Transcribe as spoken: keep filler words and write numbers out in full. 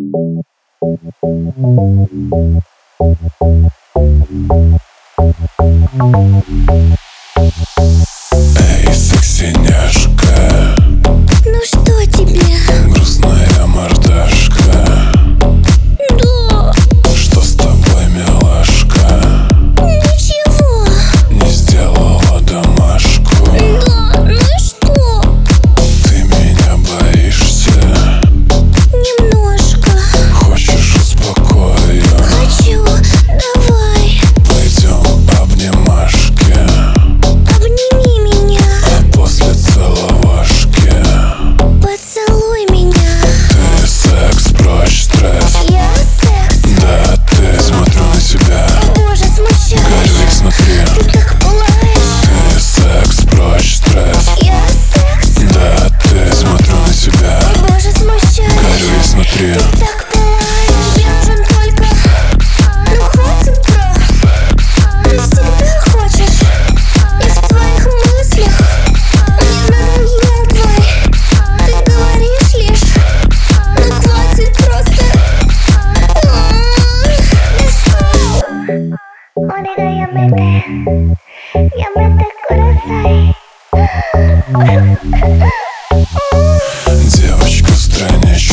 Эй, секси-няшка, Ну что тебе? грустная мордашка. Да, Что с тобой, милашка? ничего. Не сделала домашку. Да, ну и что? Ты меня боишься? Немножко. Хочешь успокою? Хочу, давай. Пойдем обнимашки, Обними меня, а после целовашки. поцелуй меня. Ты секс, прочь стресс. Я секс. Да, ты, смотрю на себя. Боже, смущаешь. Горю и смотри. Ты так пылаешь. Ты секс, прочь стресс. Я секс. Да, ты, смотрю на себя. Боже, смущаешь. Горю и смотри. Ты так пылаешь. Мне нужен только. Ну хватит про. Ты всегда хочешь. И в твоих мыслях. Мне надоел твой. Ты говоришь лишь. Ну хватит просто. Oniga, ya mete. Ya mete corazón. Девочка, страничка.